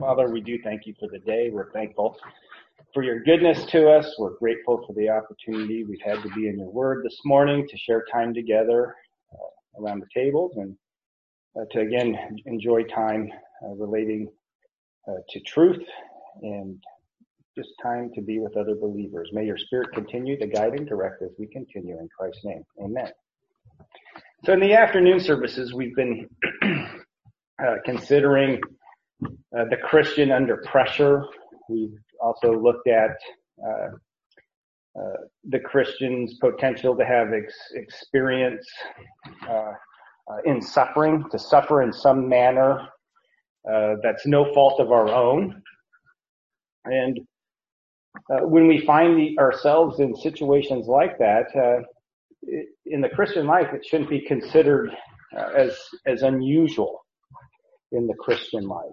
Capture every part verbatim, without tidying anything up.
Father, we do thank you for the day. We're thankful for your goodness to us. We're grateful for the opportunity we've had to be in your word this morning, to share time together uh, around the tables, and uh, to again enjoy time uh, relating uh, to truth and just time to be with other believers. May your Spirit continue to guide and direct as we continue in Christ's name. Amen. So in the afternoon services, we've been uh, considering uh, the Christian under pressure. We've also looked at uh, uh, the Christian's potential to have ex- experience uh, uh, in suffering, to suffer in some manner uh, that's no fault of our own. And uh, when we find the, ourselves in situations like that, uh, it, in the Christian life, it shouldn't be considered uh, as as unusual in the Christian life.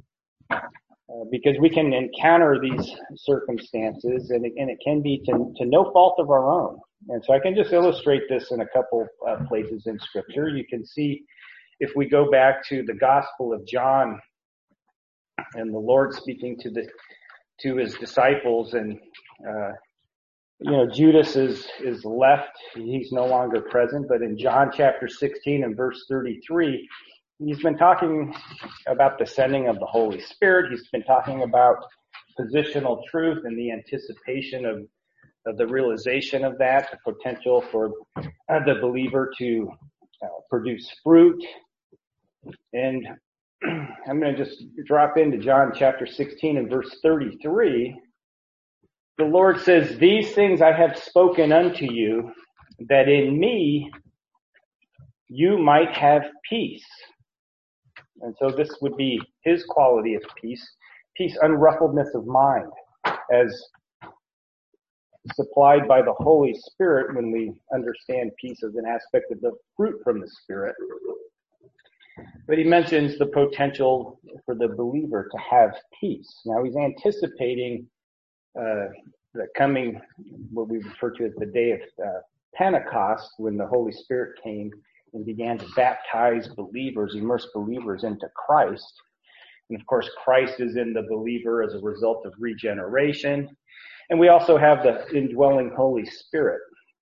Uh, because we can encounter these circumstances, and it, and it can be to, to no fault of our own. And so I can just illustrate this in a couple uh, places in Scripture. You can see, if we go back to the Gospel of John, and the Lord speaking to the to his disciples, and uh, you know, Judas is is left; he's no longer present. But in John chapter sixteen and verse thirty-three. He's been talking about the sending of the Holy Spirit. He's been talking about positional truth and the anticipation of, of the realization of that, the potential for uh, the believer to uh, produce fruit. And I'm going to just drop into John chapter sixteen and verse thirty-three. The Lord says, "These things I have spoken unto you, that in me you might have peace." And so this would be his quality of peace, peace, unruffledness of mind, as supplied by the Holy Spirit when we understand peace as an aspect of the fruit from the Spirit. But he mentions the potential for the believer to have peace. Now he's anticipating uh, the coming, what we refer to as the day of uh, Pentecost, when the Holy Spirit came and began to baptize believers, immerse believers into Christ. And of course, Christ is in the believer as a result of regeneration. And we also have the indwelling Holy Spirit.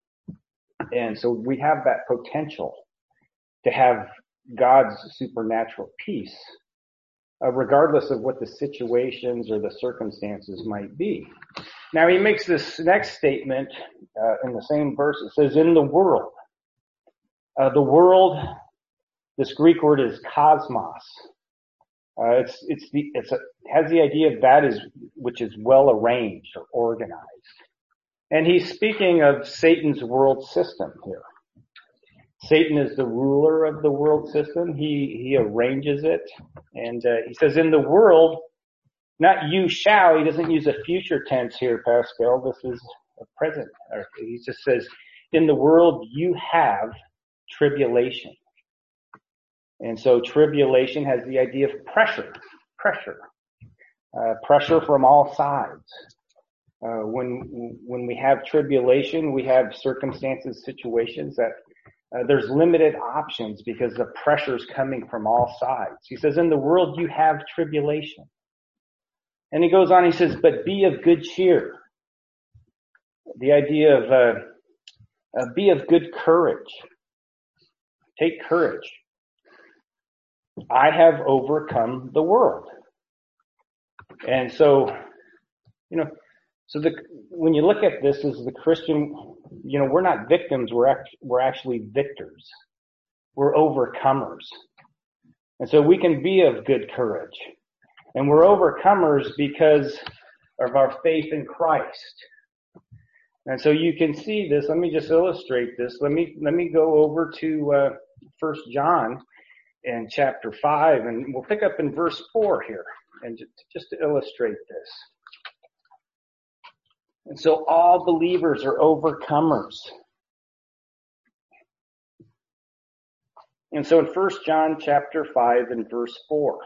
And so we have that potential to have God's supernatural peace, uh, regardless of what the situations or the circumstances might be. Now he makes this next statement uh, in the same verse. It says, "In the world." Uh, the world, this Greek word is cosmos. Uh, it's, it's the, it's a, has the idea of that is, which is well arranged or organized. And he's speaking of Satan's world system here. Satan is the ruler of the world system. He, he arranges it. And, uh, he says, in the world, not you shall. He doesn't use a future tense here, Pascal. This is a present. Or he just says, in the world you have tribulation. And so tribulation has the idea of pressure, pressure, uh, pressure from all sides. Uh, when, when we have tribulation, we have circumstances, situations that uh, there's limited options because the pressure's coming from all sides. He says, in the world you have tribulation. And he goes on, he says, but be of good cheer. The idea of, uh, uh be of good courage. Take courage. I have overcome the world. And so, you know, so the, when you look at this as the Christian, you know, we're not victims, we're act, we're actually victors. We're overcomers. And so we can be of good courage. And we're overcomers because of our faith in Christ. And so you can see this. Let me just illustrate this. Let me, let me go over to, uh, First John in chapter five, and we'll pick up in verse four here, and just, just to illustrate this. And so all believers are overcomers. And so in First John chapter five and verse four,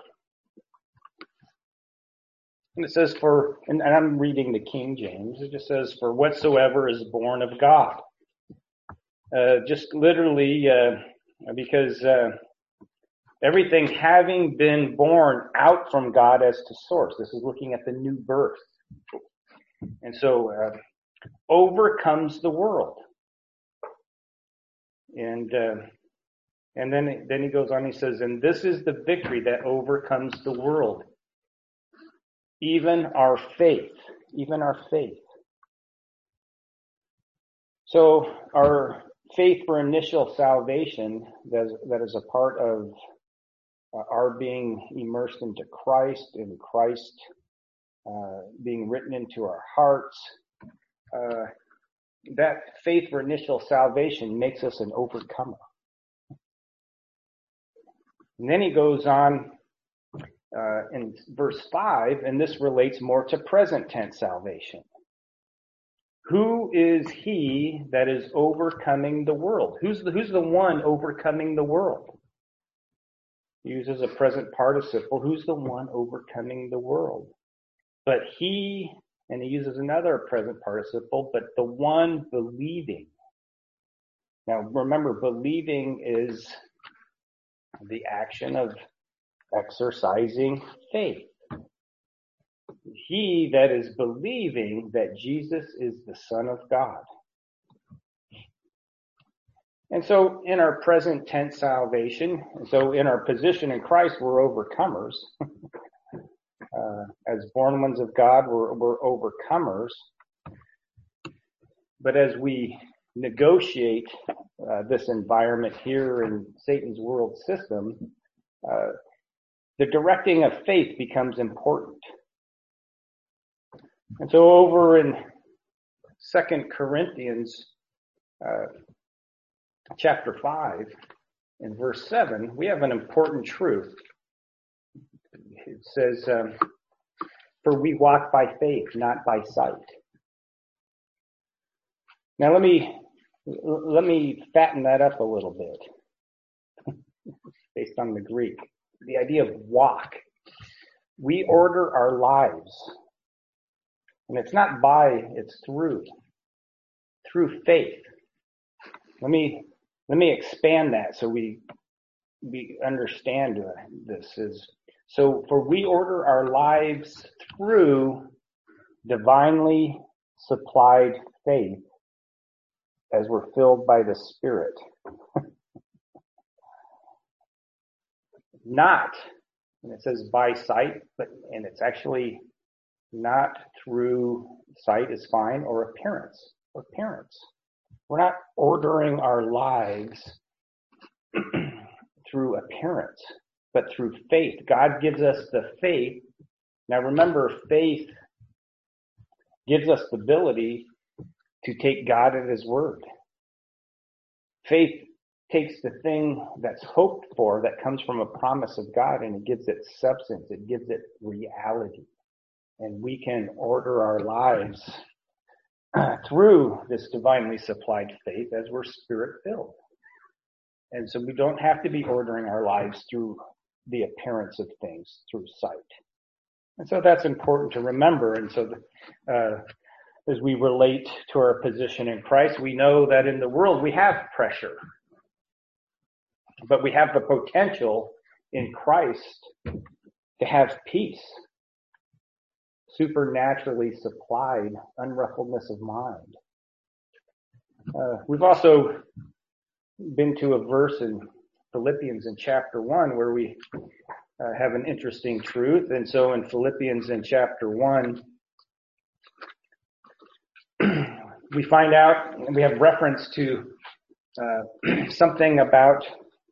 and it says for, and I'm reading the King James, it just says, for whatsoever is born of God. Uh, just literally, uh, because uh, Everything having been born out from God as to source. This is looking at the new birth. And so, uh, overcomes the world. And, uh, and then, then he goes on, he says, and this is the victory that overcomes the world. Even our faith, even our faith. So our faith for initial salvation, that is, that is a part of uh, our being immersed into Christ, and Christ uh, being written into our hearts. Uh, that faith for initial salvation makes us an overcomer. And then he goes on uh, in verse five, and this relates more to present tense salvation. Who is he that is overcoming the world? Who's the, who's the one overcoming the world? He uses a present participle. Who's the one overcoming the world? But he, and he uses another present participle, but the one believing. Now remember, believing is the action of exercising faith. He that is believing that Jesus is the Son of God. And so in our present tense salvation, and so in our position in Christ, we're overcomers. uh, as born ones of God, we're, we're overcomers. But as we negotiate uh, this environment here in Satan's world system, uh, the directing of faith becomes important. And so over in Second Corinthians uh, chapter five, in verse seven, we have an important truth. It says, um, for we walk by faith, not by sight. Now let me let me fatten that up a little bit based on the Greek. The idea of walk. We order our lives. And it's not by, it's through. Through faith. Let me let me expand that so we we understand this is so for we order our lives through divinely supplied faith as we're filled by the Spirit. Not, and it says by sight, but and it's actually not through sight is fine, or appearance. Appearance. We're not ordering our lives through appearance, but through faith. God gives us the faith. Now remember, faith gives us the ability to take God at His word. Faith takes the thing that's hoped for, that comes from a promise of God, and it gives it substance. It gives it reality. And we can order our lives through this divinely supplied faith as we're Spirit-filled. And so we don't have to be ordering our lives through the appearance of things, through sight. And so that's important to remember. And so uh, as we relate to our position in Christ, we know that in the world we have pressure. But we have the potential in Christ to have peace. Supernaturally supplied unruffledness of mind. Uh, we've also been to a verse in Philippians in chapter one where we uh, have an interesting truth. And so in Philippians in chapter one, we find out, and we have reference to uh, something about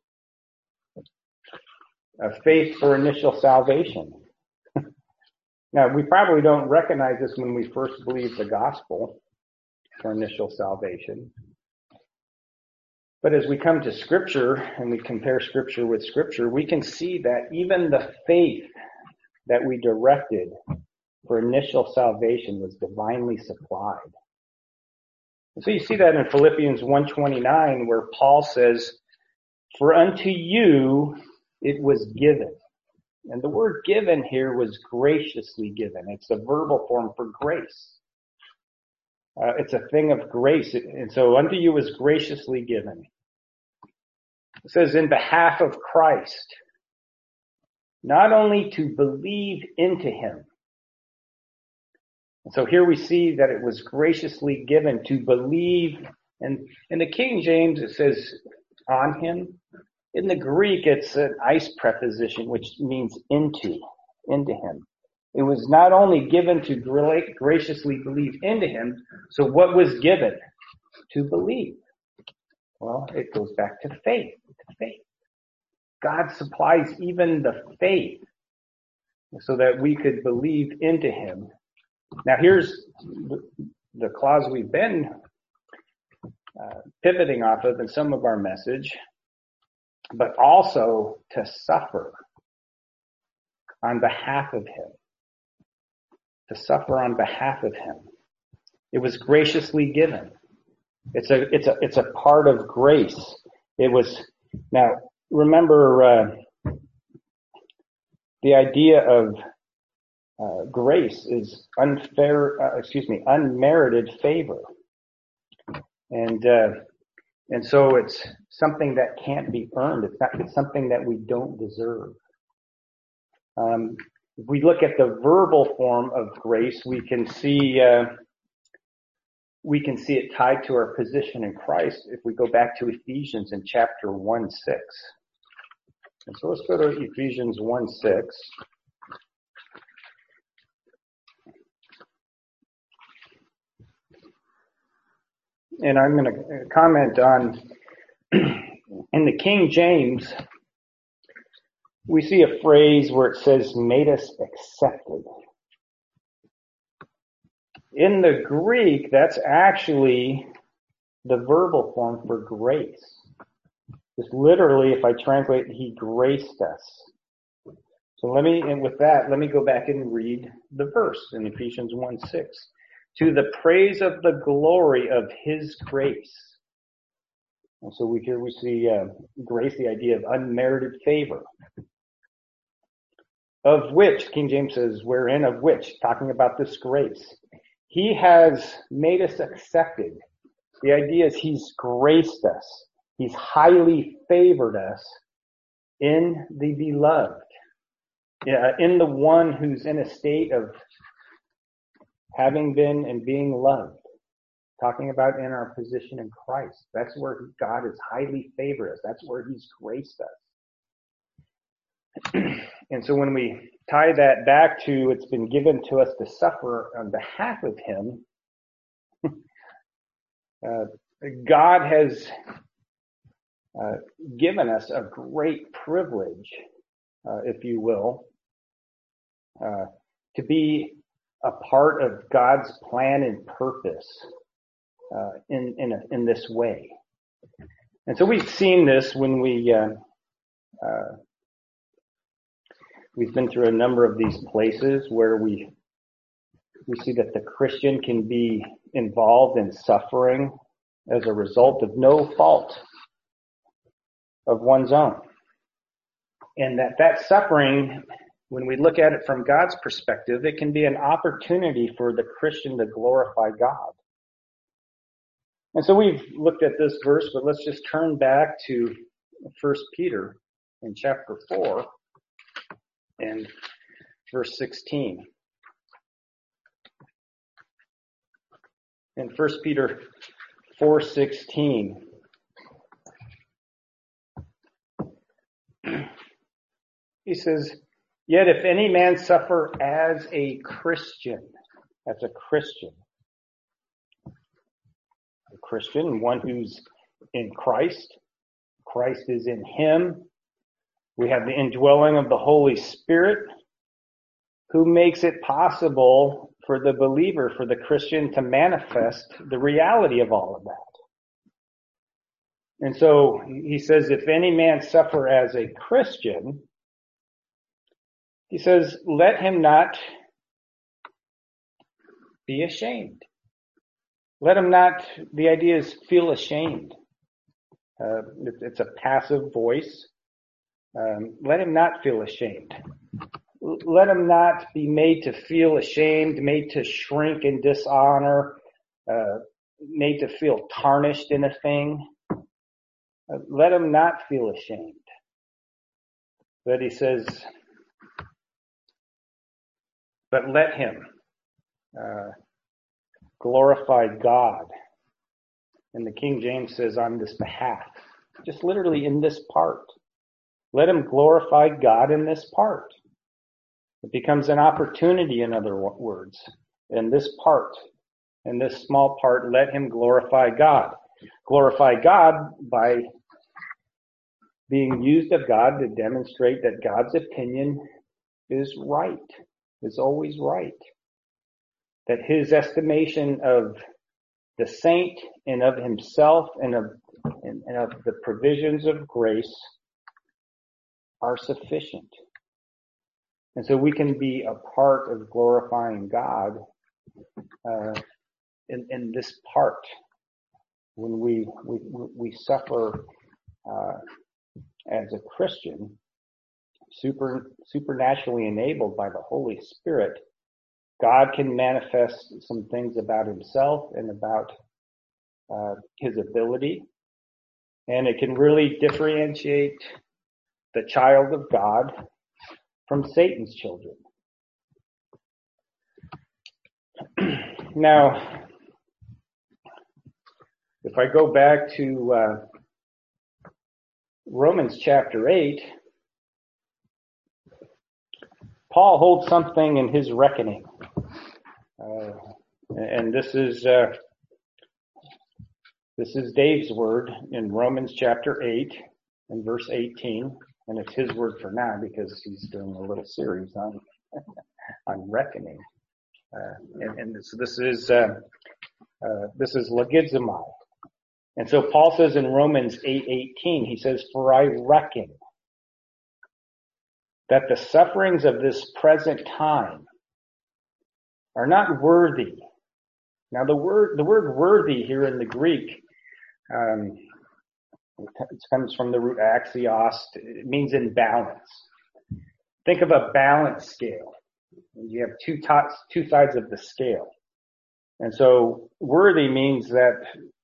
uh, faith for initial salvation. Now, we probably don't recognize this when we first believe the gospel for initial salvation. But as we come to Scripture and we compare Scripture with Scripture, we can see that even the faith that we directed for initial salvation was divinely supplied. And so you see that in Philippians one twenty-nine, where Paul says, "For unto you it was given." And the word given here was graciously given. It's a verbal form for grace. Uh, it's a thing of grace. And so unto you was graciously given. It says in behalf of Christ. not only to believe into him. And so here we see that it was graciously given to believe. And in the King James, it says on him. In the Greek, it's an ice preposition, which means into, into him. It was not only given to gra- graciously believe into him. So what was given? To believe. Well, it goes back to faith, to faith. God supplies even the faith so that we could believe into him. Now here's the clause we've been uh, pivoting off of in some of our message, but also to suffer on behalf of him. To suffer on behalf of him. It was graciously given. It's a, it's a, it's a part of grace. It was, now remember, uh, the idea of uh, grace is unfair, uh, excuse me, unmerited favor. And, uh, and so it's something that can't be earned. It's not, it's something that we don't deserve. Um, if we look at the verbal form of grace, we can see, uh, we can see it tied to our position in Christ if we go back to Ephesians in chapter one six. And so let's go to Ephesians one six. And I'm going to comment on, in the King James, we see a phrase where it says, made us accepted. In the Greek, that's actually the verbal form for grace. Just literally, if I translate, he graced us. So let me, and with that, let me go back and read the verse in Ephesians one six. To the praise of the glory of his grace. And so we here we see uh, grace, the idea of unmerited favor. Of which, King James says, wherein, of which, talking about this grace. He has made us accepted. The idea is he's graced us. He's highly favored us in the beloved. Yeah, in the one who's in a state of having been and being loved. Talking about in our position in Christ. That's where God has highly favored us. That's where he's graced us. And so when we tie that back to it's been given to us to suffer on behalf of him, uh, God has uh, given us a great privilege, uh, if you will, uh, to be a part of God's plan and purpose uh, in in, a, in this way. And so we've seen this when we uh, uh, we've been through a number of these places where we we see that the Christian can be involved in suffering as a result of no fault of one's own. And that that suffering, when we look at it from God's perspective, it can be an opportunity for the Christian to glorify God. And so we've looked at this verse, but let's just turn back to First Peter in chapter four and verse sixteen. In First Peter four sixteen, he says, yet if any man suffer as a Christian, as a Christian, a Christian, one who's in Christ, Christ is in him, we have the indwelling of the Holy Spirit, who makes it possible for the believer, for the Christian, to manifest the reality of all of that. And so he says, if any man suffer as a Christian, he says, let him not be ashamed. Let him not, the idea is feel ashamed. Uh, it, it's a passive voice. Um, let him not feel ashamed. Let him not be made to feel ashamed, made to shrink in dishonor, uh, made to feel tarnished in a thing. Uh, let him not feel ashamed. But he says, but let him uh, glorify God. And the King James says on this behalf, just literally in this part. Let him glorify God in this part. It becomes an opportunity, in other words, in this part, in this small part, let him glorify God. Glorify God by being used of God to demonstrate that God's opinion is right, is always right. That his estimation of the saint and of himself and of, and, and of the provisions of grace are sufficient. And so we can be a part of glorifying God uh, in, in this part. When we we, we suffer uh, as a Christian, super supernaturally enabled by the Holy Spirit, God can manifest some things about himself and about uh, his ability. And it can really differentiate the child of God from Satan's children. Now, if I go back to uh, Romans chapter eight, Paul holds something in his reckoning. Uh, and this is uh, this is Dave's word in Romans chapter eight and verse eighteen. And it's his word for now because he's doing a little series on on reckoning. Uh, and, and so this is uh, uh, this is logizomai. And so Paul says in Romans eight eighteen, he says, "For I reckon that the sufferings of this present time are not worthy." Now the word the word "worthy" here in the Greek, um, it comes from the root axios. It means in balance. Think of a balance scale. You have two tops, two sides of the scale. And so worthy means that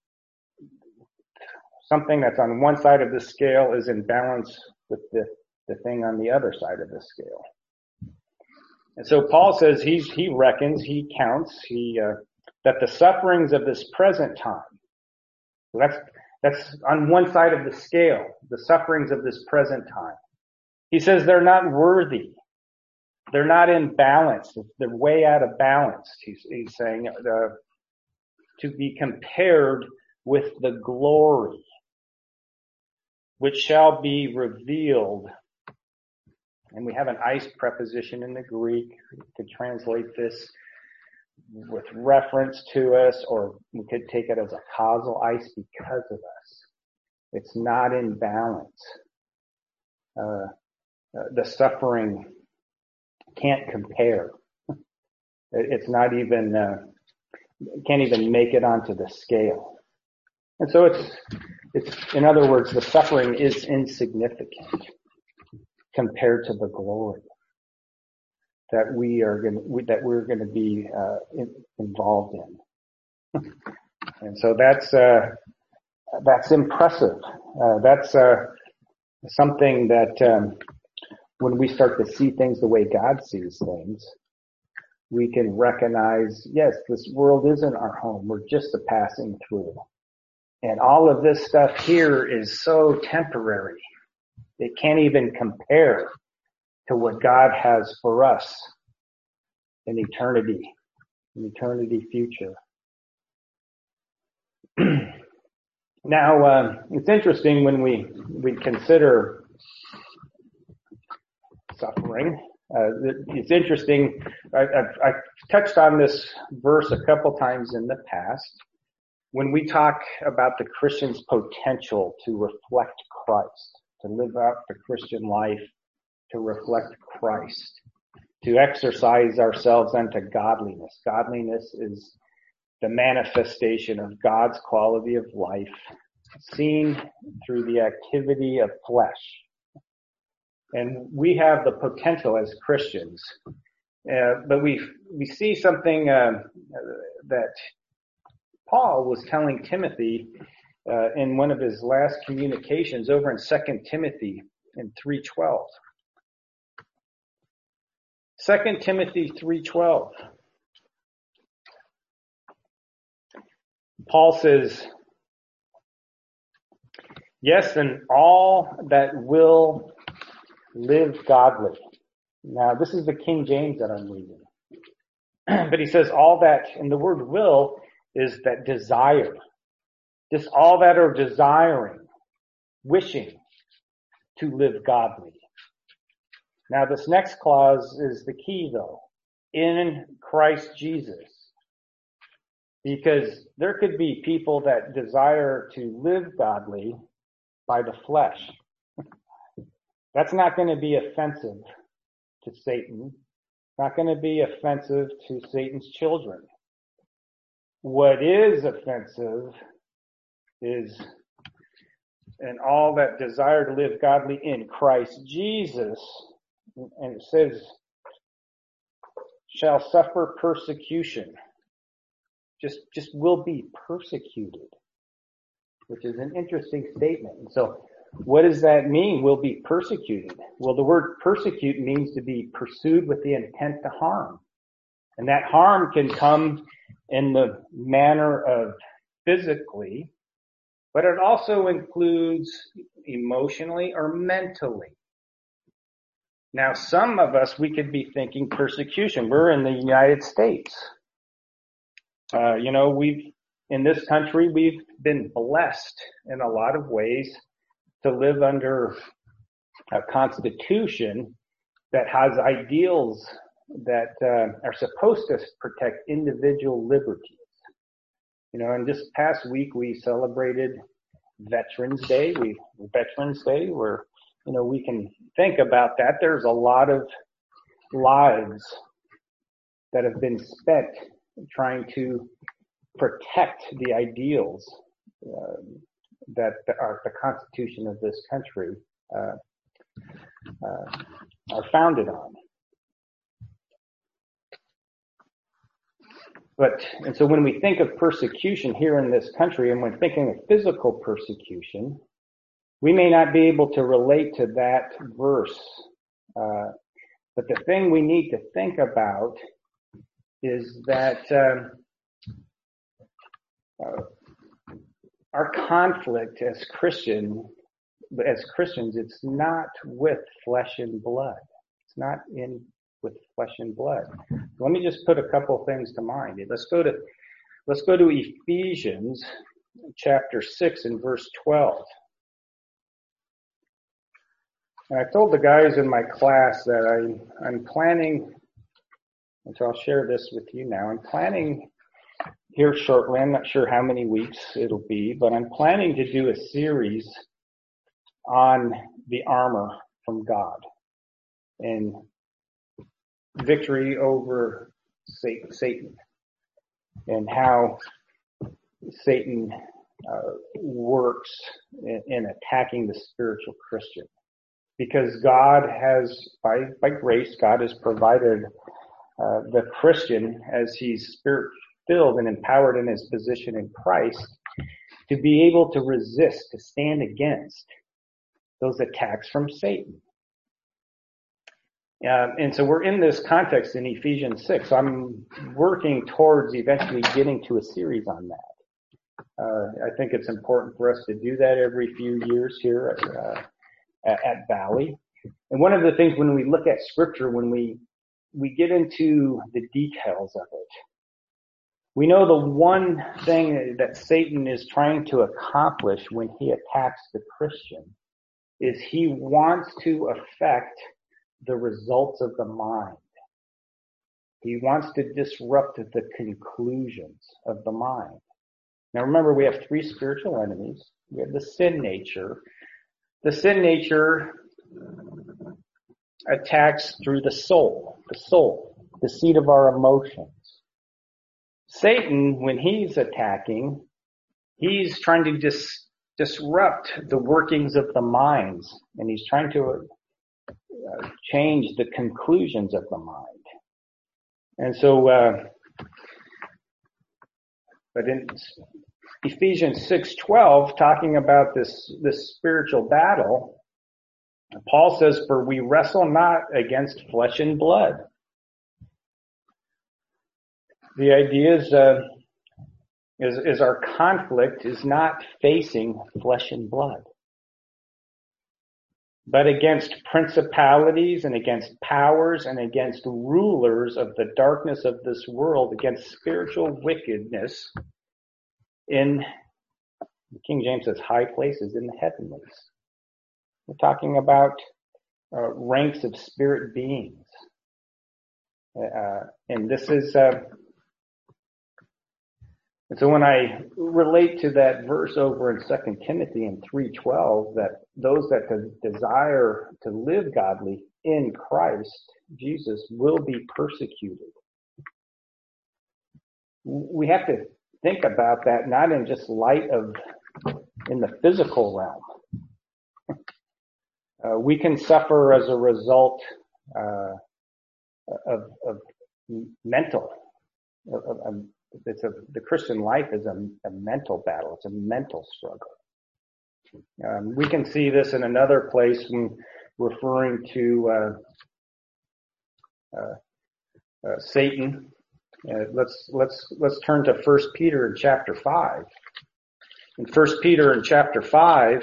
something that's on one side of the scale is in balance with the, the thing on the other side of the scale. And so Paul says he's, he reckons, he counts, he, uh, that the sufferings of this present time, so that's, that's on one side of the scale, the sufferings of this present time. He says they're not worthy. They're not in balance. They're way out of balance. He's, he's saying uh, to be compared with the glory which shall be revealed. And we have an "eis" preposition in the Greek to translate this with reference to us, or we could take it as a causal "eis" because of us. It's not in balance. Uh, uh, the suffering can't compare. It's not even, uh, can't even make it onto the scale. And so it's, it's, in other words, the suffering is insignificant compared to the glory that we are going to, that we're going to be, uh, in, involved in. And so that's, uh, that's impressive. Uh, that's, uh, something that, um, when we start to see things the way God sees things, we can recognize, yes, this world isn't our home. We're just a passing through. And all of this stuff here is so temporary. It can't even compare to what God has for us in eternity, in eternity future. Now, uh, it's interesting when we, we consider suffering. Uh, it's interesting. I, I've, I've touched on this verse a couple times in the past. When we talk about the Christian's potential to reflect Christ, to live out the Christian life, to reflect Christ, to exercise ourselves unto godliness. Godliness is the manifestation of God's quality of life, seen through the activity of flesh. And we have the potential as Christians, uh, but we we see something uh, that Paul was telling Timothy uh, in one of his last communications over in Second Timothy in three twelve. Second Timothy three twelve. Paul says, yes, and all that will live godly. Now, this is the King James that I'm reading. But he says all that, and the word will is that desire. Just all that are desiring, wishing to live godly. Now, this next clause is the key, though. In Christ Jesus. Because there could be people that desire to live godly by the flesh. That's not going to be offensive to Satan. Not going to be offensive to Satan's children. What is offensive is, and all that desire to live godly in Christ Jesus, and it says, shall suffer persecution. Just, just will be persecuted, which is an interesting statement. And so, what does that mean? Will be persecuted. Well, the word persecute means to be pursued with the intent to harm. And that harm can come in the manner of physically, but it also includes emotionally or mentally. Now, some of us, we could be thinking persecution. We're in the United States. Uh, you know, we've, in this country, we've been blessed in a lot of ways to live under a constitution that has ideals that uh, are supposed to protect individual liberties. You know, and this past week we celebrated Veterans Day. We Veterans Day, where, you know, we can think about that. There's a lot of lives that have been spent trying to protect the ideals uh, that are the Constitution of this country uh, uh, are founded on. But, and so when we think of persecution here in this country, and when thinking of physical persecution, we may not be able to relate to that verse. Uh, but the thing we need to think about is that um, uh, our conflict as Christian, as Christians, it's not with flesh and blood. It's not in with flesh and blood. Let me just put a couple things to mind. Let's go to let's go to Ephesians chapter six and verse twelve. And I told the guys in my class that I I'm planning. And so I'll share this with you now. I'm planning here shortly, I'm not sure how many weeks it'll be, but I'm planning to do a series on the armor from God and victory over Satan and how Satan uh, works in, in attacking the spiritual Christian. Because God has, by, by grace, God has provided Uh, the Christian, as he's spirit-filled and empowered in his position in Christ, to be able to resist, to stand against those attacks from Satan. Uh, and so we're in this context in Ephesians six. So I'm working towards eventually getting to a series on that. Uh, I think it's important for us to do that every few years here at, uh, at, at Valley. And one of the things when we look at Scripture, when we we get into the details of it. We know the one thing that Satan is trying to accomplish when he attacks the Christian is he wants to affect the results of the mind. He wants to disrupt the conclusions of the mind. Now remember, we have three spiritual enemies. We have the sin nature. The sin nature attacks through the soul, the soul, the seat of our emotions. Satan, when he's attacking, he's trying to dis- disrupt the workings of the minds, and he's trying to uh, change the conclusions of the mind. And so, uh, but in Ephesians six twelve, talking about this, this spiritual battle, Paul says, for we wrestle not against flesh and blood. The idea is, uh, is, is our conflict is not facing flesh and blood, but against principalities and against powers and against rulers of the darkness of this world, against spiritual wickedness in, King James says, high places in the heavenlies. We're talking about uh, ranks of spirit beings. Uh, and this is, uh, and so when I relate to that verse over in Second Timothy in three twelve, that those that desire to live godly in Christ Jesus will be persecuted. We have to think about that not in just light of in the physical realm. Uh, we can suffer as a result uh, of, of mental. Of, of, it's a, the Christian life is a, a mental battle. It's a mental struggle. Um, we can see this in another place when referring to uh, uh, uh, Satan. Uh, let's let's let's turn to First Peter in chapter five. In First Peter in chapter five.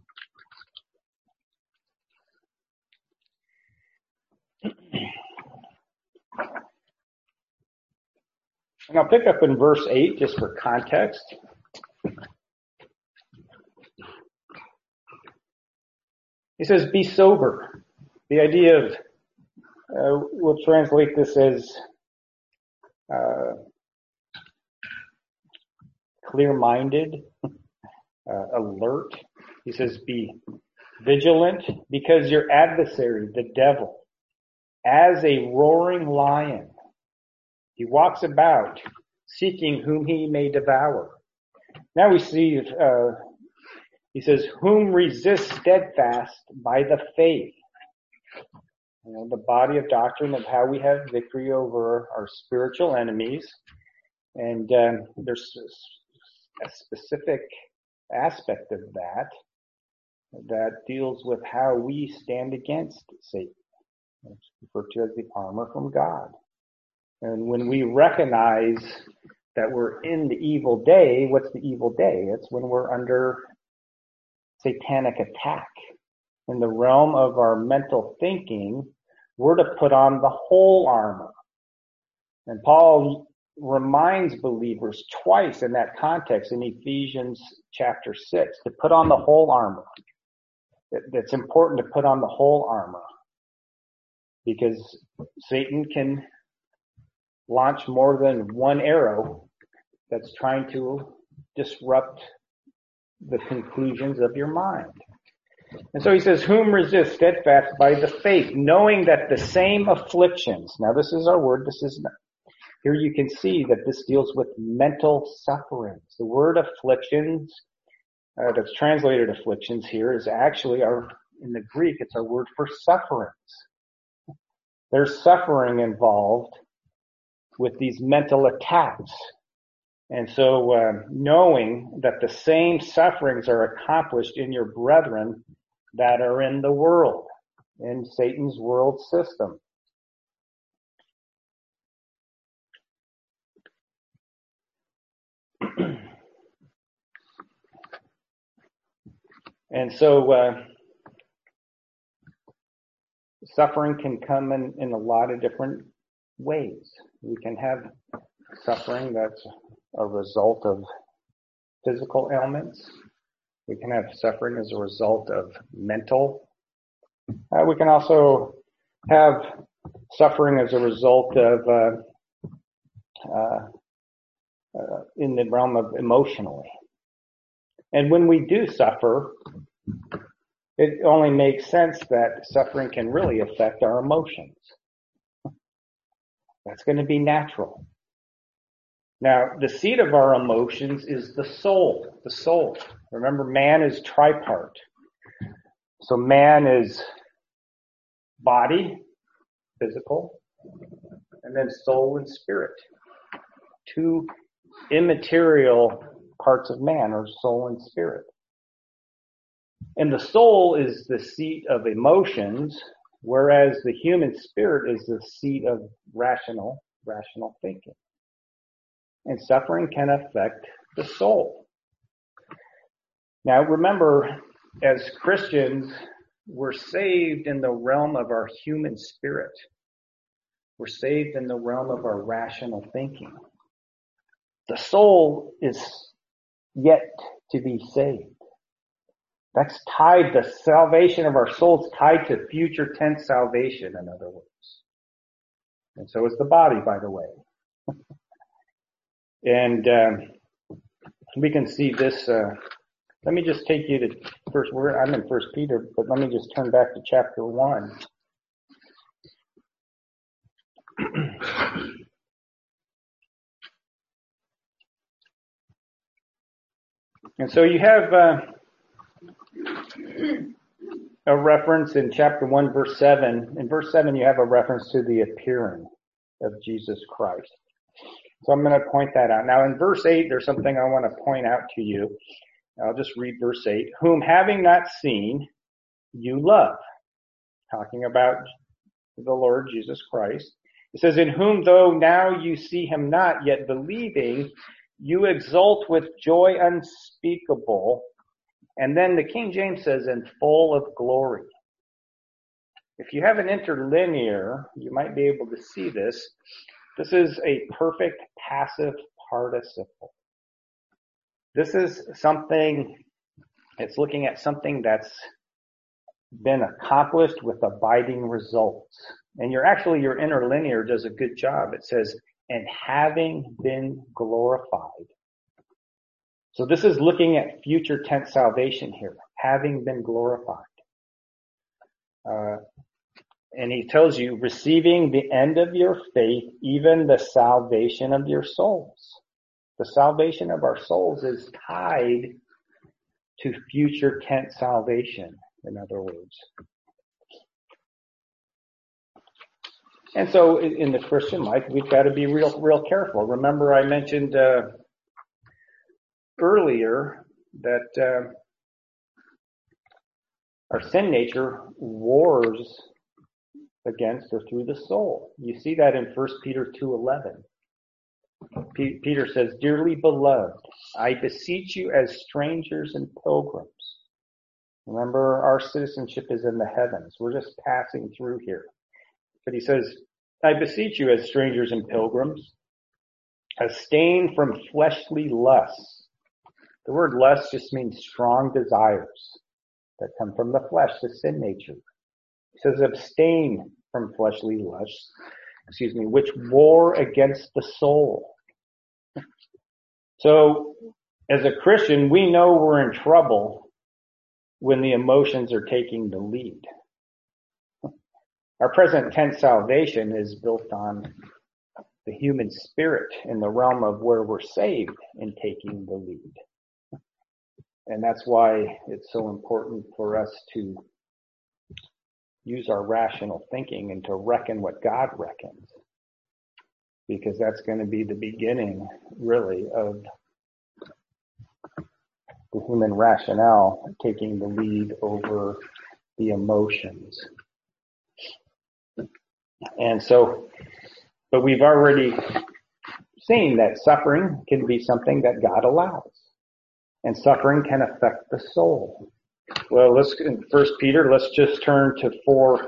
And I'll pick up in verse eight just for context. He says, be sober. The idea of, uh, we'll translate this as uh, clear-minded, uh, alert. He says, be vigilant, because your adversary, the devil, as a roaring lion, he walks about seeking whom he may devour. Now we see, uh, he says, whom resist steadfast by the faith. You know, the body of doctrine of how we have victory over our spiritual enemies. And um, there's a specific aspect of that that deals with how we stand against Satan. It's referred to as the armor from God. And when we recognize that we're in the evil day, what's the evil day? It's when we're under satanic attack. In the realm of our mental thinking, we're to put on the whole armor. And Paul reminds believers twice in that context in Ephesians chapter six to put on the whole armor. It's important to put on the whole armor because Satan can launch more than one arrow that's trying to disrupt the conclusions of your mind. And so he says, whom resist steadfast by the faith, knowing that the same afflictions, now this is our word, this is not, here you can see that this deals with mental sufferings. The word afflictions, uh, that's translated afflictions here is actually our, in the Greek, it's our word for sufferings. There's suffering involved with these mental attacks. And so uh, knowing that the same sufferings are accomplished in your brethren that are in the world, in Satan's world system. And so uh, suffering can come in, in a lot of different ways. We can have suffering that's a result of physical ailments. We can have suffering as a result of mental. Uh, we can also have suffering as a result of uh, uh, uh, in the realm of emotionally. And when we do suffer, it only makes sense that suffering can really affect our emotions. That's going to be natural. Now, the seat of our emotions is the soul. The soul. Remember, man is tripart. So man is body, physical, and then soul and spirit. Two immaterial parts of man are soul and spirit. And the soul is the seat of emotions, whereas the human spirit is the seat of rational, rational thinking. And suffering can affect the soul. Now remember, as Christians, we're saved in the realm of our human spirit. We're saved in the realm of our rational thinking. The soul is yet to be saved. That's tied, the salvation of our soul is tied to future tense salvation, in other words. And so is the body, by the way. And um, we can see this. Uh, let me just take you to first. We're, I'm in First Peter, but let me just turn back to chapter one. And so you have uh, a reference in chapter one, verse seven. In verse seven, you have a reference to the appearing of Jesus Christ. So I'm going to point that out. Now in verse eight, there's something I want to point out to you. I'll just read verse eight. Whom having not seen, you love. Talking about the Lord Jesus Christ. It says, in whom though now you see him not, yet believing, you exult with joy unspeakable. And then the King James says, and full of glory. If you have an interlinear, you might be able to see this. This is a perfect passive participle. This is something, it's looking at something that's been accomplished with abiding results. And you're actually, your interlinear does a good job. It says, and having been glorified. So this is looking at future tense salvation here, having been glorified. Uh, and he tells you, receiving the end of your faith, even the salvation of your souls. The salvation of our souls is tied to future tense salvation, in other words. And so in the Christian life, we've got to be real, real careful. Remember, I mentioned uh, earlier that uh, our sin nature wars against or through the soul. You see that in First Peter two eleven. P- Peter says, dearly beloved, I beseech you as strangers and pilgrims. Remember, our citizenship is in the heavens. We're just passing through here. But he says, I beseech you as strangers and pilgrims, abstain from fleshly lusts. The word lust just means strong desires that come from the flesh, the sin nature. He says, abstain from fleshly lusts, excuse me, which war against the soul. So, as a Christian, we know we're in trouble when the emotions are taking the lead. Our present tense salvation is built on the human spirit in the realm of where we're saved in taking the lead. And that's why it's so important for us to use our rational thinking and to reckon what God reckons. Because that's going to be the beginning, really, of the human rationale taking the lead over the emotions. And so, but we've already seen that suffering can be something that God allows. And suffering can affect the soul. Well, let's, in First Peter, let's just turn to four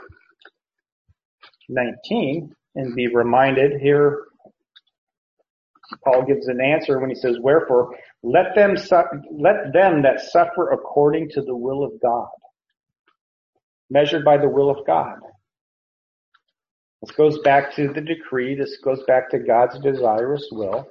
nineteen and be reminded here. Paul gives an answer when he says, wherefore, let them, su- let them that suffer according to the will of God, measured by the will of God. This goes back to the decree. This goes back to God's desirous will.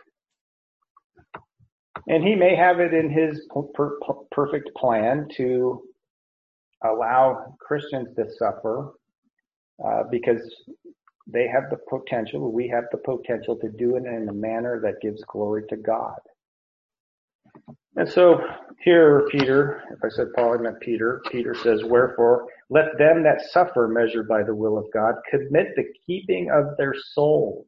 And he may have it in his per- perfect plan to allow Christians to suffer uh, because they have the potential, we have the potential to do it in a manner that gives glory to God. And so here, Peter, if I said Paul, I meant Peter. Peter says, wherefore, let them that suffer measured by the will of God commit the keeping of their souls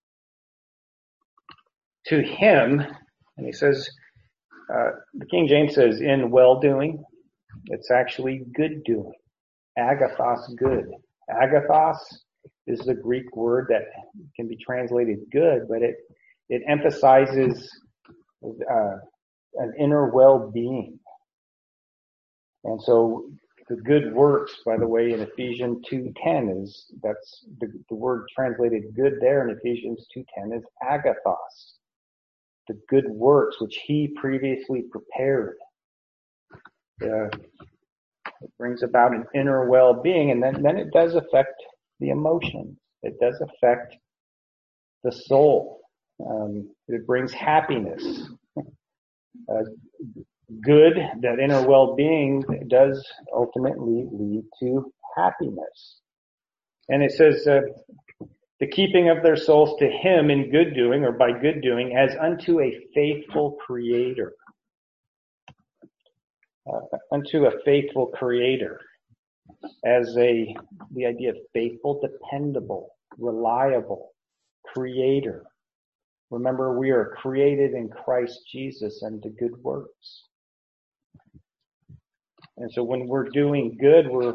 to him. And he says, uh, the King James says, in well-doing. It's actually good doing. Agathos, good. Agathos is the Greek word that can be translated good, but it, It emphasizes uh, an inner well-being. And so the good works, by the way, in Ephesians two ten is, that's the, the word translated good there in Ephesians two ten is agathos. The good works which he previously prepared. Uh, it brings about an inner well-being, and then, then it does affect the emotions. It does affect the soul. Um, it brings happiness. Uh, good, that inner well-being does ultimately lead to happiness. And it says, uh, the keeping of their souls to him in good doing, or by good doing, as unto a faithful creator. Uh, unto a faithful creator. As a, the idea of faithful, dependable, reliable creator. Remember, we are created in Christ Jesus unto good works. And so when we're doing good, we're,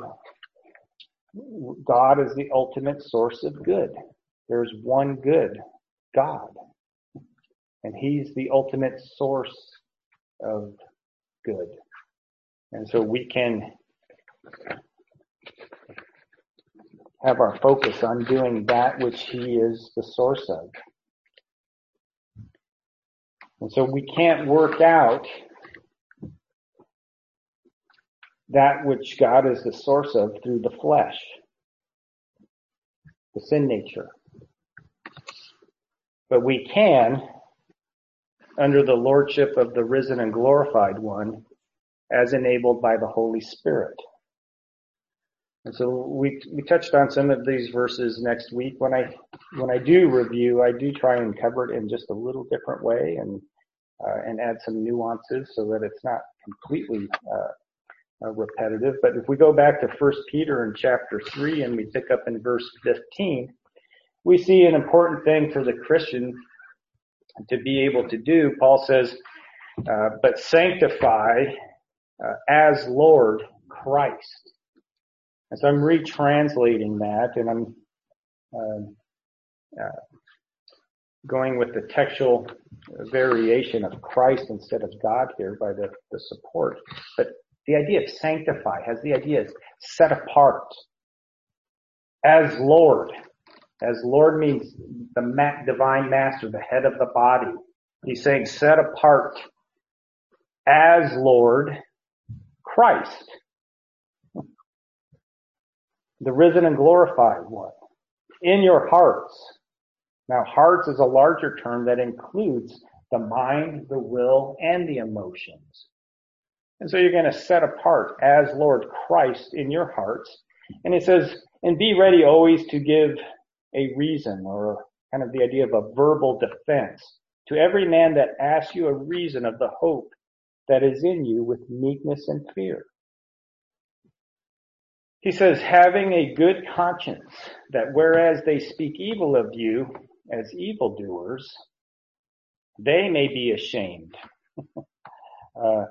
God is the ultimate source of good. There's one good, God. And he's the ultimate source of good. And so we can have our focus on doing that which he is the source of. And so we can't work out that which God is the source of through the flesh, the sin nature. But we can, under the lordship of the risen and glorified one, as enabled by the Holy Spirit. And so we we touched on some of these verses next week. When I when I do review, I do try and cover it in just a little different way and uh, and add some nuances so that it's not completely uh, uh, repetitive. But if we go back to First Peter in chapter three and we pick up in verse fifteen, we see an important thing for the Christian to be able to do. Paul says, uh, "But sanctify uh, as Lord Christ." And so I'm retranslating that, and I'm uh, uh, going with the textual variation of Christ instead of God here by the, the support. But the idea of sanctify has the idea of set apart. As Lord. As Lord means the ma- divine master, the head of the body. He's saying set apart as Lord Christ. The risen and glorified one, in your hearts. Now, hearts is a larger term that includes the mind, the will, and the emotions. And so you're going to set apart as Lord Christ in your hearts. And it says, and be ready always to give a reason, or kind of the idea of a verbal defense, to every man that asks you a reason of the hope that is in you with meekness and fear. He says, having a good conscience, that whereas they speak evil of you as evildoers, they may be ashamed, uh,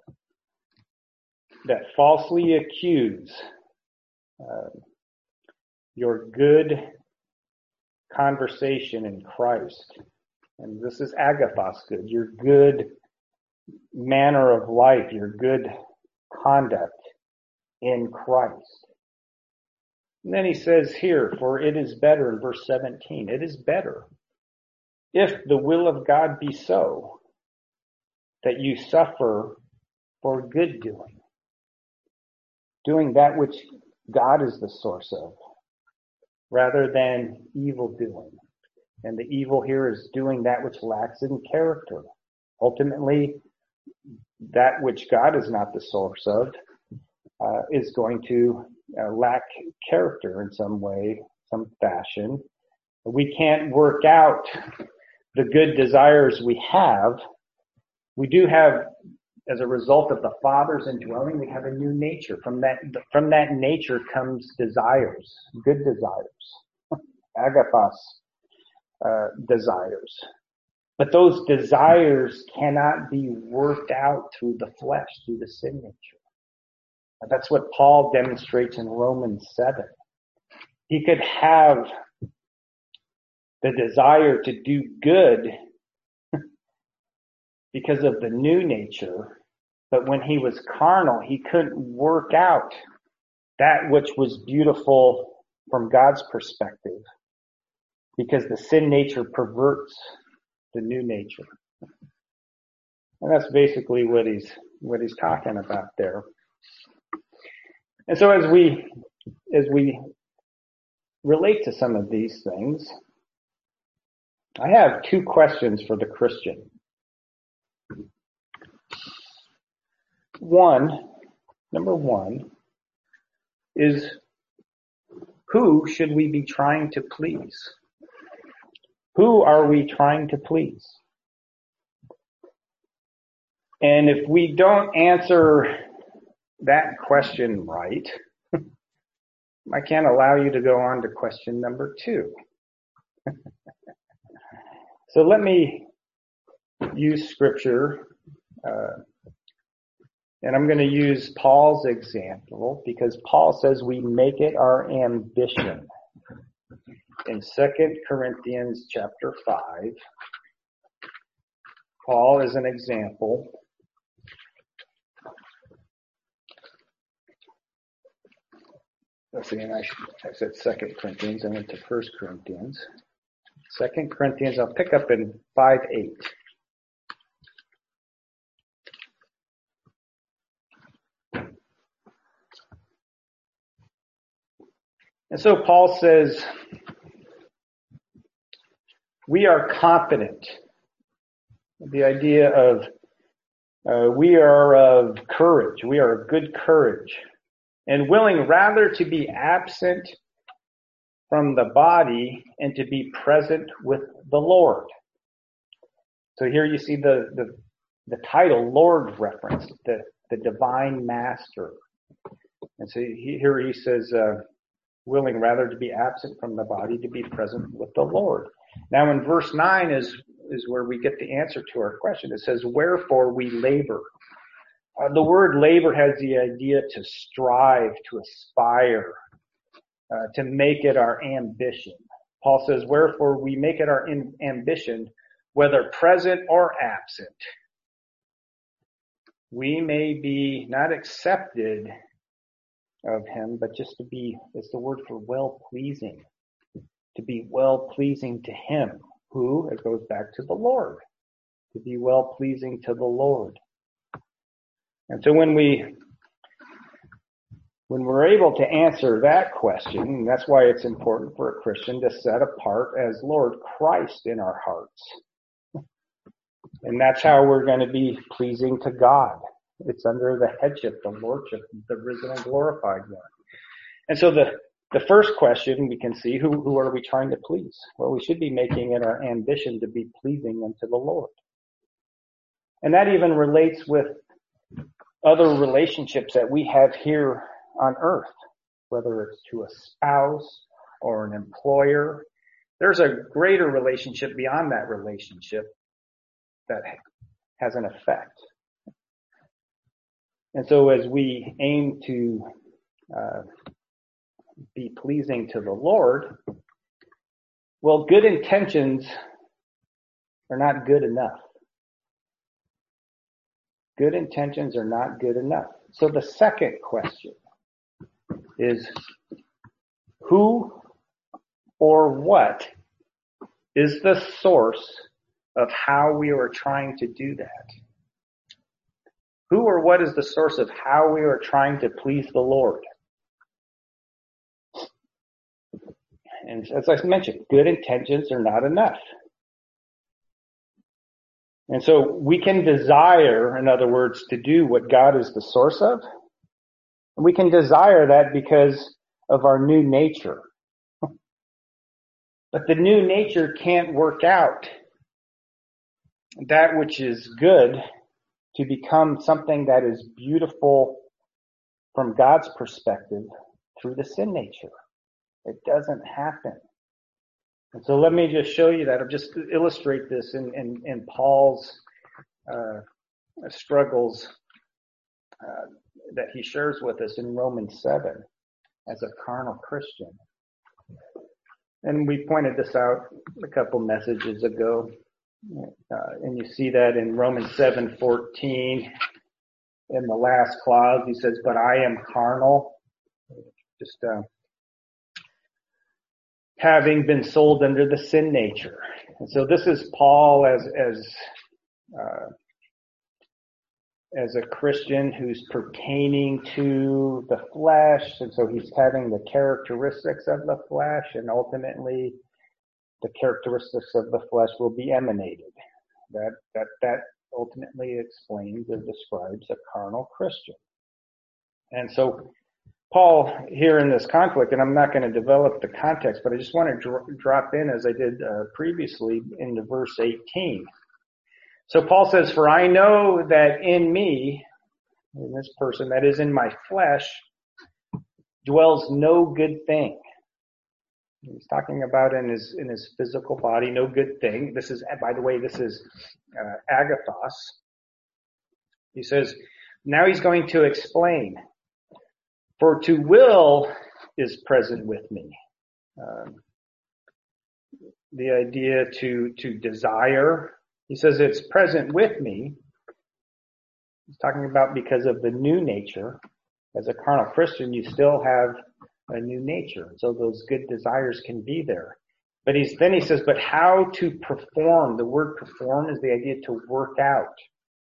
that falsely accuse uh, your good conversation in Christ. And this is agathos good, your good manner of life, your good conduct in Christ. And then he says here, for it is better in verse seventeen, it is better if the will of God be so that you suffer for good doing, doing that which God is the source of, rather than evil doing. And the evil here is doing that which lacks in character. Ultimately, that which God is not the source of uh, is going to uh, lack character in some way, some fashion. We can't work out the good desires we have. We do have, as a result of the Father's indwelling, we have a new nature. From that, from that nature comes desires, good desires, agathos uh, desires. But those desires cannot be worked out through the flesh, through the sin nature. That's what Paul demonstrates in Romans seven. He could have the desire to do good because of the new nature. But when he was carnal, he couldn't work out that which was beautiful from God's perspective, because the sin nature perverts the new nature. And that's basically what he's what he's talking about there. And so as we as we relate to some of these things, I have two questions for the Christian. One, number one, is who should we be trying to please? Who are we trying to please? And if we don't answer that question right, I can't allow you to go on to question number two. So let me use scripture, uh, and I'm going to use Paul's example, because Paul says we make it our ambition. In Second Corinthians chapter five, Paul is an example. Let's see, and I, I said Second Corinthians, I went to First Corinthians. Second Corinthians, I'll pick up in five eight. And so Paul says, we are confident. The idea of uh, we are of courage. We are of good courage, and willing rather to be absent from the body and to be present with the Lord. So here you see the the, the title Lord referenced, the, the divine master. And so he, here he says, uh, willing rather to be absent from the body, to be present with the Lord. Now in verse nine is, is where we get the answer to our question. It says, wherefore we labor. Uh, the word labor has the idea to strive, to aspire, uh, to make it our ambition. Paul says, wherefore we make it our in- ambition, whether present or absent, we may be not accepted of him, but just to be, it's the word for well-pleasing, to be well-pleasing to him, who, it goes back to the Lord, to be well-pleasing to the Lord. And so when we, when we're able to answer that question, and that's why it's important for a Christian to set apart as Lord Christ in our hearts. And that's how we're going to be pleasing to God. It's under the headship, the lordship, the risen and glorified one. And so the, the first question we can see, who, who are we trying to please? Well, we should be making it our ambition to be pleasing unto the Lord. And that even relates with other relationships that we have here on earth, whether it's to a spouse or an employer. There's a greater relationship beyond that relationship that has an effect. And so as we aim to uh, be pleasing to the Lord, well, good intentions are not good enough. Good intentions are not good enough. So the second question is, who or what is the source of how we are trying to do that? Who or what is the source of how we are trying to please the Lord? And as I mentioned, good intentions are not enough. And so we can desire, in other words, to do what God is the source of. And we can desire that because of our new nature. But the new nature can't work out that which is good to become something that is beautiful from God's perspective through the sin nature. It doesn't happen. And so let me just show you that, or just illustrate this in, in, in Paul's uh, struggles uh, that he shares with us in Romans seven as a carnal Christian. And we pointed this out a couple messages ago. Uh, and you see that in Romans seven fourteen. In the last clause, he says, but I am carnal. Just uh, having been sold under the sin nature. And so this is Paul as as uh, as a Christian who's pertaining to the flesh, and so he's having the characteristics of the flesh, and ultimately the characteristics of the flesh will be emanated. That that that ultimately explains or describes a carnal Christian. And so Paul here in this conflict, and I'm not going to develop the context, but I just want to dro- drop in as I did uh, previously into verse eighteen. So Paul says, for I know that in me, in this person, that is in my flesh, dwells no good thing. He's talking about in his in his physical body, no good thing. This is, by the way, this is uh, agathos. He says, now he's going to explain. For to will is present with me. Um, the idea to to desire. He says it's present with me. He's talking about because of the new nature. As a carnal Christian, you still have a new nature. So those good desires can be there. But he's then he says, but how to perform. The word perform is the idea to work out.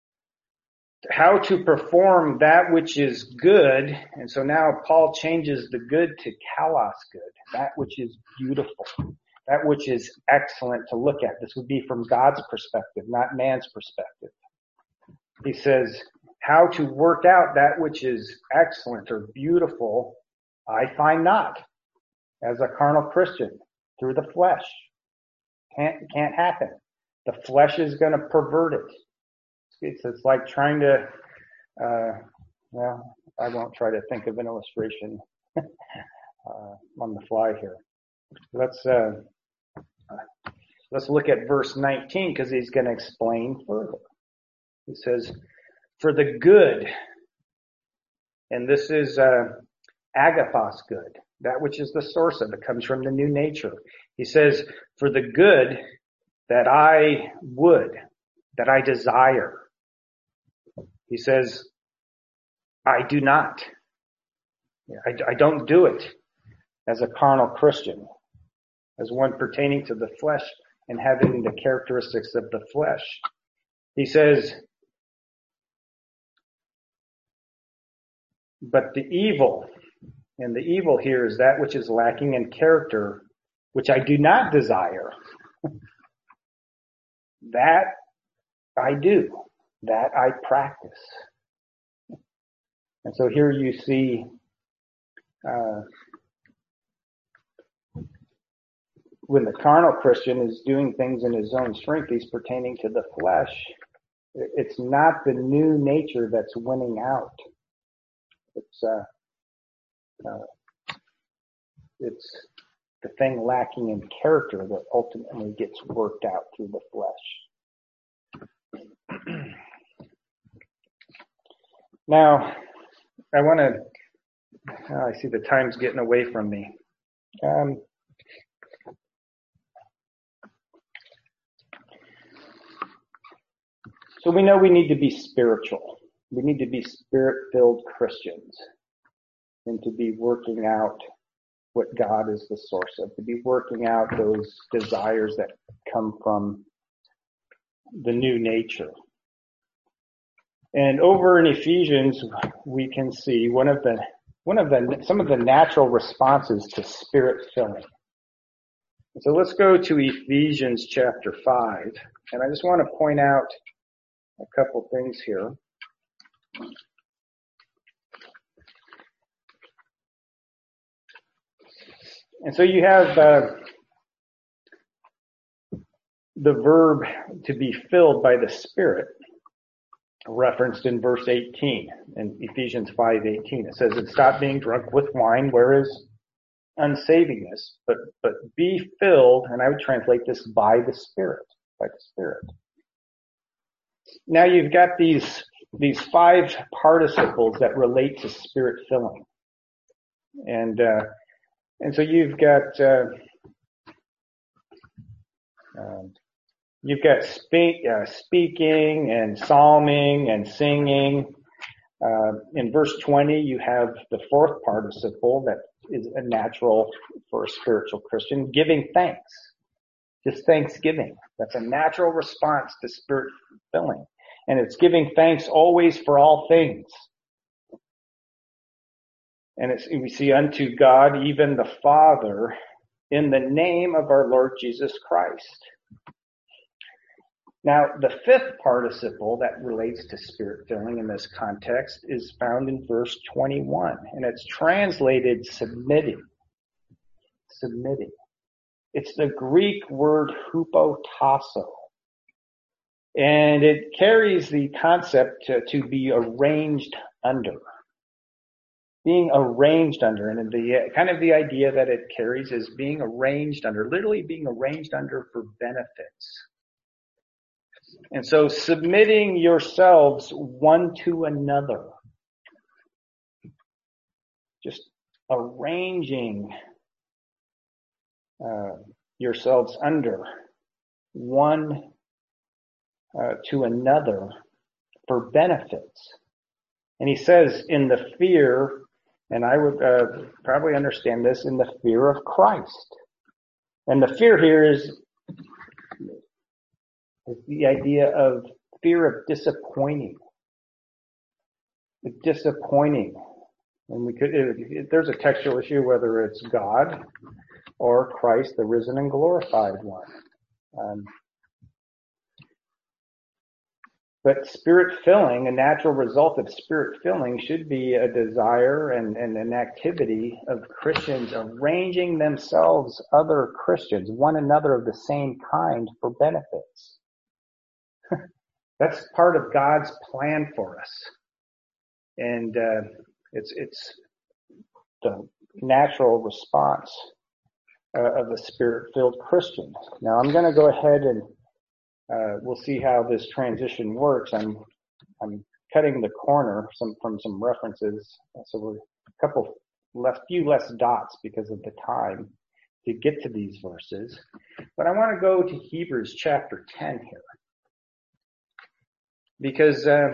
How to perform that which is good. And so now Paul changes the good to kalos good. That which is beautiful. That which is excellent to look at. This would be from God's perspective, not man's perspective. He says, how to work out that which is excellent or beautiful, I find not as a carnal Christian through the flesh. Can't, can't happen. The flesh is going to pervert it. It's, it's like trying to, uh, well, I won't try to think of an illustration uh, on the fly here. Let's, uh, let's look at verse nineteen because he's going to explain further. He says, for the good, and this is uh, agathos good, that which is the source of it, comes from the new nature. He says, for the good that I would, that I desire. He says, I do not. I, I don't do it as a carnal Christian, as one pertaining to the flesh and having the characteristics of the flesh. He says, but the evil, and the evil here is that which is lacking in character, which I do not desire. That I do. That I practice. And so here you see uh, when the carnal Christian is doing things in his own strength, he's pertaining to the flesh. It's not the new nature that's winning out. It's uh, uh, it's the thing lacking in character that ultimately gets worked out through the flesh. Now, I want to, oh, I see the time's getting away from me. Um, so we know we need to be spiritual. We need to be spirit-filled Christians and to be working out what God is the source of, to be working out those desires that come from the new nature. And over in Ephesians, we can see one of the, one of the, some of the natural responses to spirit filling. So let's go to Ephesians chapter five. And I just want to point out a couple things here. And so you have uh, the verb to be filled by the Spirit referenced in verse eighteen, in Ephesians five eighteen. It says, and stop being drunk with wine, where is unsavingness, but, but be filled, and I would translate this by the Spirit, by the Spirit. Now you've got these, these five participles that relate to Spirit filling. And, uh, and so you've got, uh, um, You've got speak, uh, speaking and psalming and singing. Uh, in verse twenty, you have the fourth participle that is a natural for a spiritual Christian, giving thanks. Just thanksgiving. That's a natural response to spirit filling. And it's giving thanks always for all things. And it's, we see unto God, even the Father, in the name of our Lord Jesus Christ. Now, the fifth participle that relates to spirit filling in this context is found in verse twenty-one, and it's translated submitting. Submitting. It's the Greek word hupotasso, and it carries the concept to, to be arranged under. Being arranged under, and the kind of the idea that it carries is being arranged under, literally being arranged under for benefits. And so submitting yourselves one to another. Just arranging uh, yourselves under one uh, to another for benefits. And he says in the fear, and I would uh, probably understand this, in the fear of Christ. And the fear here is is the idea of fear of disappointing. Disappointing. And we could, if, if there's a textual issue, whether it's God or Christ, the risen and glorified one. Um, but spirit filling, a natural result of spirit filling, should be a desire and, and an activity of Christians arranging themselves, other Christians, one another of the same kind, for benefits. That's part of God's plan for us. And uh, it's it's the natural response uh, of a spirit-filled Christian. Now, I'm going to go ahead and uh, we'll see how this transition works. I'm I'm cutting the corner some from some references, so we're a couple less, few less dots because of the time to get to these verses. But I want to go to Hebrews chapter ten here. Because uh,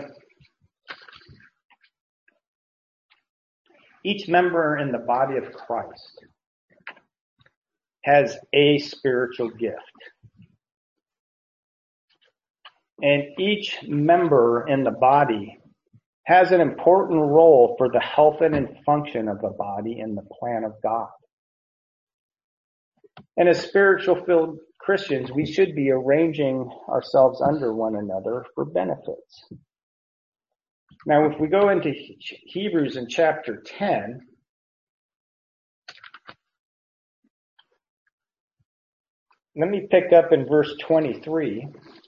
each member in the body of Christ has a spiritual gift. And each member in the body has an important role for the health and function of the body in the plan of God. And as spiritual-filled Christians, we should be arranging ourselves under one another for benefits. Now, if we go into Hebrews in chapter ten, let me pick up in verse twenty-three.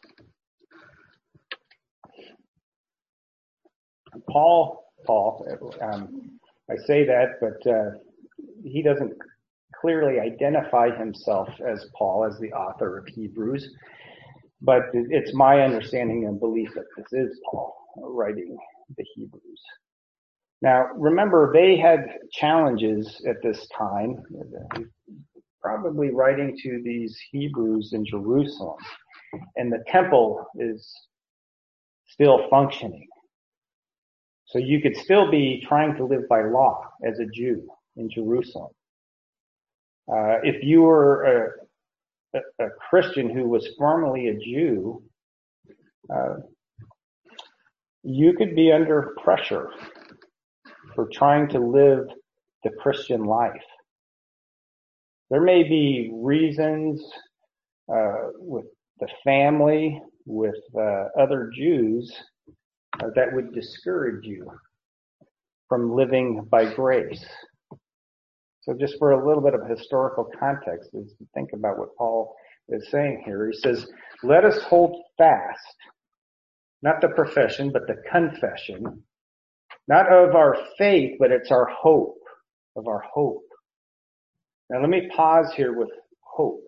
Paul, Paul, um, I say that, but uh, he doesn't clearly identify himself as Paul, as the author of Hebrews, but it's my understanding and belief that this is Paul writing the Hebrews. Now, remember, they had challenges at this time, probably writing to these Hebrews in Jerusalem, and the temple is still functioning. So you could still be trying to live by law as a Jew in Jerusalem. Uh, if you were a, a, a Christian who was formerly a Jew, uh, you could be under pressure for trying to live the Christian life. There may be reasons uh, with the family, with uh, other Jews, uh, that would discourage you from living by grace. So just for a little bit of historical context, is to think about what Paul is saying here. He says, let us hold fast, not the profession, but the confession, not of our faith, but it's our hope, of our hope. Now let me pause here with hope.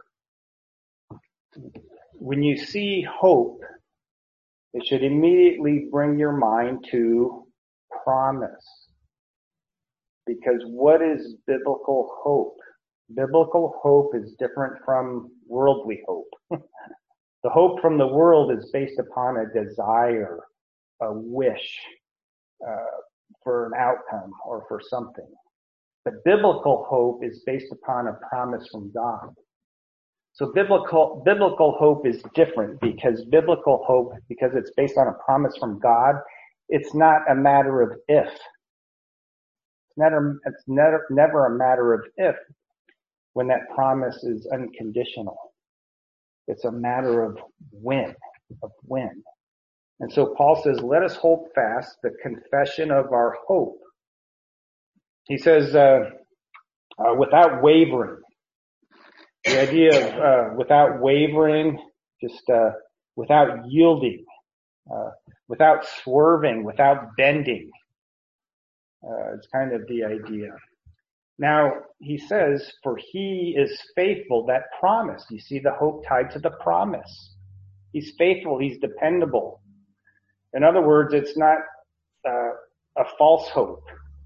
When you see hope, it should immediately bring your mind to promise. Because what is biblical hope? Biblical hope is different from worldly hope. The The hope from the world is based upon a desire, a wish uh, for an outcome or for something. But biblical hope is based upon a promise from God. So biblical biblical hope is different because biblical hope, because it's based on a promise from God, it's not a matter of if. It's never, it's never, never a matter of if when that promise is unconditional. It's a matter of when, of when. And so Paul says, let us hold fast the confession of our hope. He says, uh, uh, without wavering. The idea of uh, without wavering, just uh, without yielding, uh, without swerving, without bending. Uh, it's kind of the idea. Now, he says, for he is faithful, that promise. You see the hope tied to the promise. He's faithful. He's dependable. In other words, it's not uh, a false hope.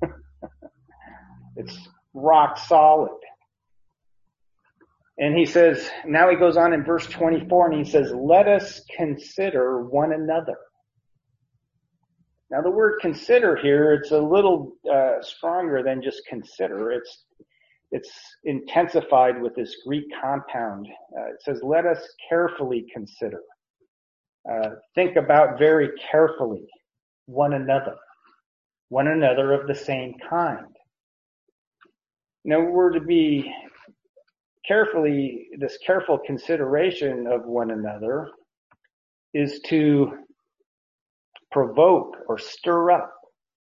It's rock solid. And he says, now he goes on in verse twenty-four and he says, let us consider one another. Now the word consider here, it's a little uh, stronger than just consider. It's it's intensified with this Greek compound. Uh, it says, let us carefully consider. Uh, think about very carefully one another. One another of the same kind. Now we're to be carefully, this careful consideration of one another is to provoke or stir up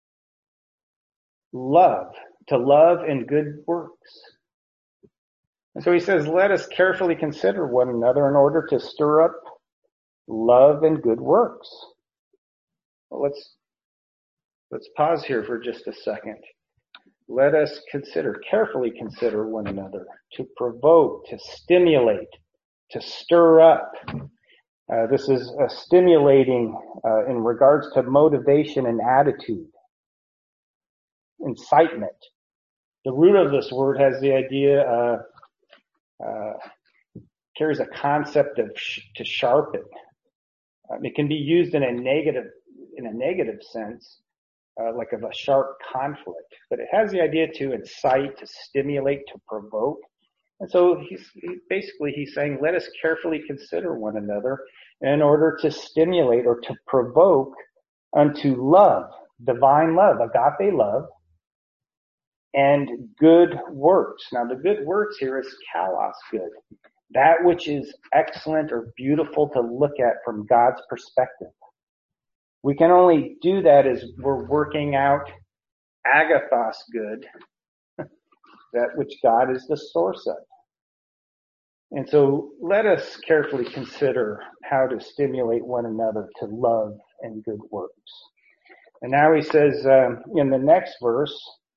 love, to love and good works. And so he says, let us carefully consider one another in order to stir up love and good works. Well, let's, let's pause here for just a second. Let us consider, carefully consider one another, to provoke, to stimulate, to stir up. Uh, this is a stimulating uh, in regards to motivation and attitude, incitement. The root of this word has the idea, uh, uh, carries a concept of sh- to sharpen. Um, it can be used in a negative, in a negative sense. Uh, like of a sharp conflict, but it has the idea to incite, to stimulate, to provoke. And so he's he, basically he's saying, let us carefully consider one another in order to stimulate or to provoke unto love, divine love, agape love, and good works. Now the good works here is kalos good, that which is excellent or beautiful to look at from God's perspective. We can only do that as we're working out agathos good, that which God is the source of. And so let us carefully consider how to stimulate one another to love and good works. And now he says um, in the next verse,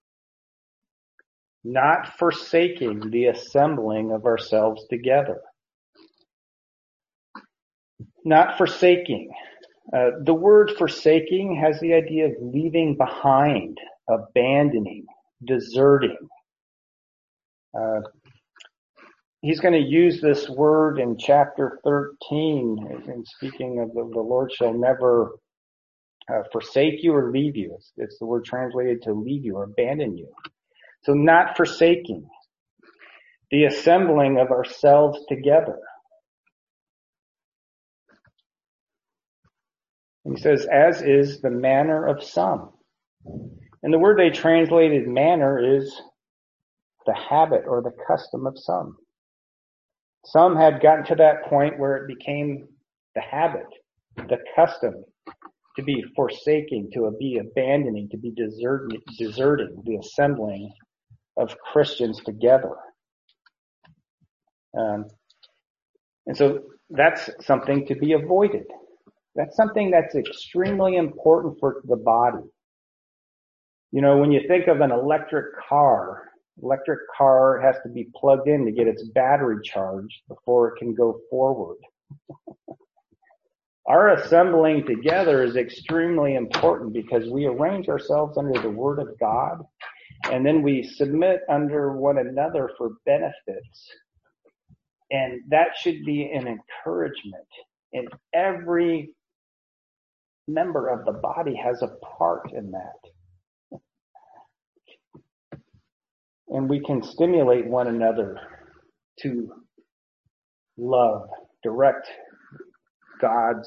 not forsaking the assembling of ourselves together. Not forsaking. Uh, the word forsaking has the idea of leaving behind, abandoning, deserting. Uh, he's going to use this word in chapter thirteen, in speaking of the, the Lord shall never uh, forsake you or leave you. It's, it's the word translated to leave you or abandon you. So not forsaking, the assembling of ourselves together. He says, as is the manner of some. And the word they translated manner is the habit or the custom of some. Some had gotten to that point where it became the habit, the custom, to be forsaking, to be abandoning, to be deserting, deserting the assembling of Christians together. Um, and so that's something to be avoided. That's something that's extremely important for the body. You know, when you think of an electric car, electric car has to be plugged in to get its battery charged before it can go forward. Our assembling together is extremely important because we arrange ourselves under the Word of God, and then we submit under one another for benefits. And that should be an encouragement And every member of the body has a part in that. And we can stimulate one another to love, direct God's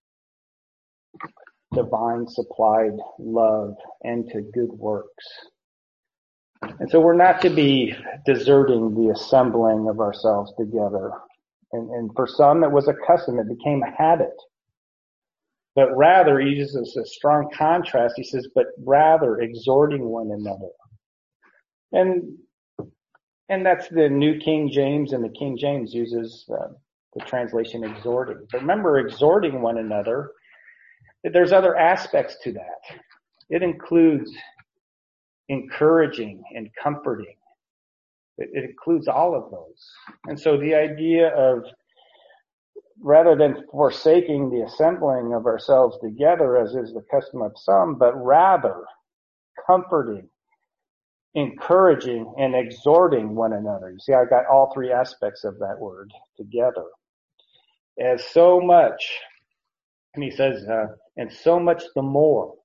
divine supplied love and to good works. And so we're not to be deserting the assembling of ourselves together. And, and for some, it was a custom. It became a habit. But rather, he uses a strong contrast. He says, but rather exhorting one another. And and that's the New King James, and the King James uses uh, the translation exhorting. But remember, exhorting one another, there's other aspects to that. It includes encouraging and comforting. It, it includes all of those. And so the idea of, rather than forsaking the assembling of ourselves together, as is the custom of some, but rather comforting, encouraging, and exhorting one another. You see, I got all three aspects of that word together. As so much, and he says, uh, and so much the more,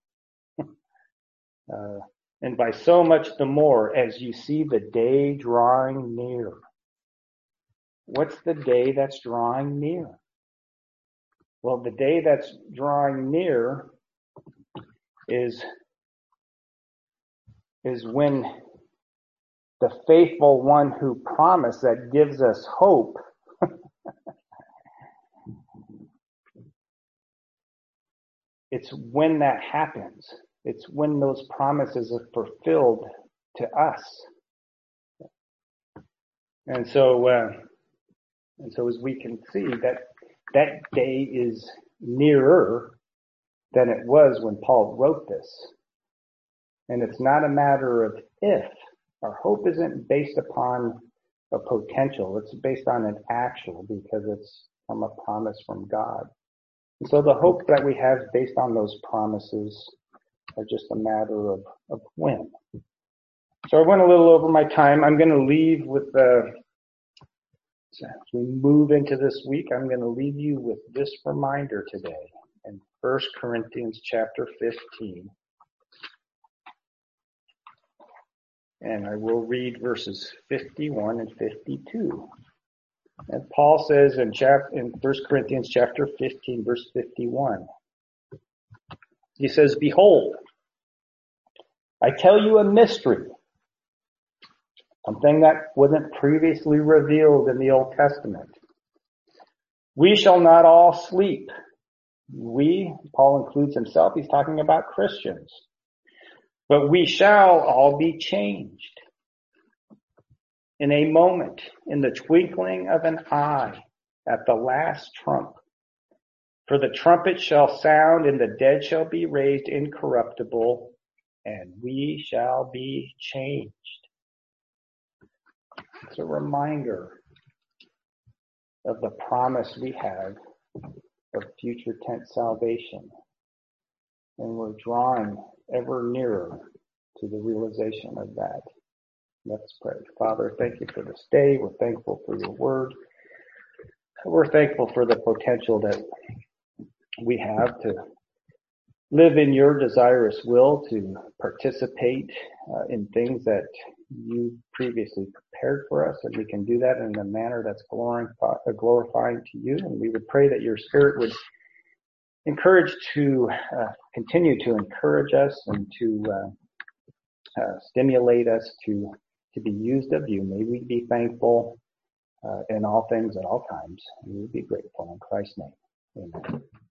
uh, and by so much the more as you see the day drawing near. What's the day that's drawing near? Well, the day that's drawing near is, is when the faithful one who promised, that gives us hope, it's when that happens. It's when those promises are fulfilled to us. And so, uh, and so as we can see, that that day is nearer than it was when Paul wrote this. And it's not a matter of if. Our hope isn't based upon a potential. It's based on an actual, because it's from a promise from God. And so the hope that we have based on those promises are just a matter of, of when. So I went a little over my time. I'm going to leave with the, as we move into this week, I'm going to leave you with this reminder today in First Corinthians chapter fifteen. And I will read verses fifty-one and fifty-two. And Paul says in chap- in First Corinthians chapter fifteen, verse fifty-one, he says, behold, I tell you a mystery, something that wasn't previously revealed in the Old Testament. We shall not all sleep. We, Paul includes himself, he's talking about Christians. But we shall all be changed in a moment, in the twinkling of an eye, at the last trump. For the trumpet shall sound, and the dead shall be raised incorruptible, and we shall be changed. It's a reminder of the promise we have of future tense salvation. And we're drawing ever nearer to the realization of that. Let's pray. Father, thank you for this day. We're thankful for your word. We're thankful for the potential that we have to live in your desirous will, to participate uh, in things that you previously prepared for us, and we can do that in a manner that's glorify- glorifying to you. And we would pray that your Spirit would encourage to uh, continue to encourage us and to uh, uh, stimulate us to to be used of you. May we be thankful uh, in all things at all times. And we be grateful in Christ's name. Amen.